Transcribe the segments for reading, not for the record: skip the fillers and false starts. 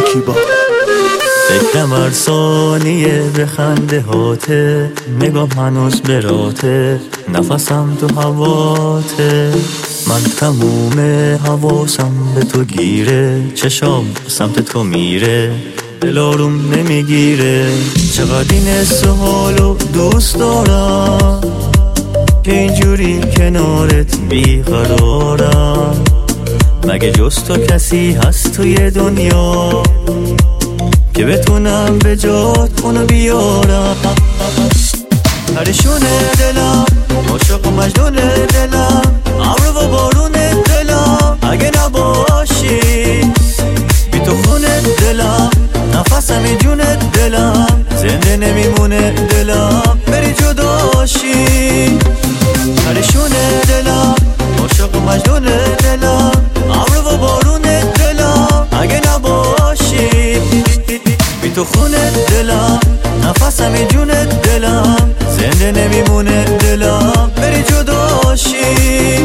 شکیبا. فکرم هر ثانیه به خنده هاته، نگام هنوز براته، نفسم تو هواته. من تموم حواسم به تو گیره، چشام سمت تو میره، دل آروم نمیگیره. چقدر این حس و حالو دوست دارم که اینجوری کنارت بیقرارم. مگه جز تو کسی هست توی دنیا که بتونم به جات اونو بیارم؟ پریشون دلم، عاشق و مجنون دلم، ابر و بارون دلم. اگه نباشی بی تو خونه دلم، نفسم این جون دلم، زنده نمیمونه دلم بری جداشی. پریشون دلم، عاشق و مجنون دلم، ابر و بارون دلم. اگه نباشی بی تو خونه دلم، نفسم این جون دلم، زنده نمیمونه دلم بری جداشی.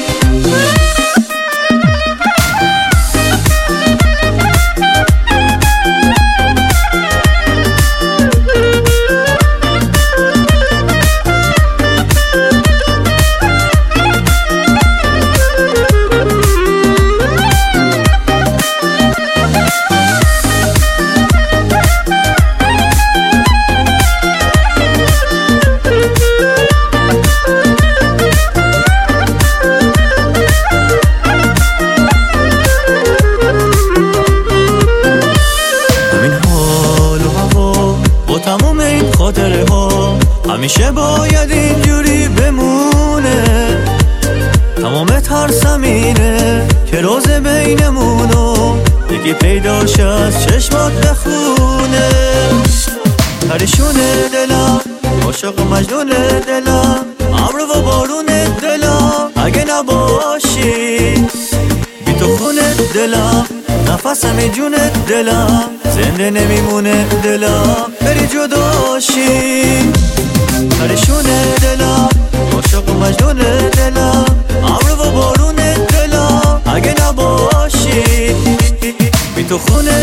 تمام این خاطره ها همیشه باید اینجوری بمونه. تمام ترسم اینه که راز بینمونو یکی پیداش از چشمات بخونه. پریشون دلم، عاشق و مجنون دلم، ابر و بارون دلم. اگه نباشی بی تو خونه دلم، نفسم این جون دلم، زنده نمیمونه دلم بری جداشی. پریشون دلم، عاشق و مجنون دلم، ابر و بارون دلم. اگه نباشی بی تو خونه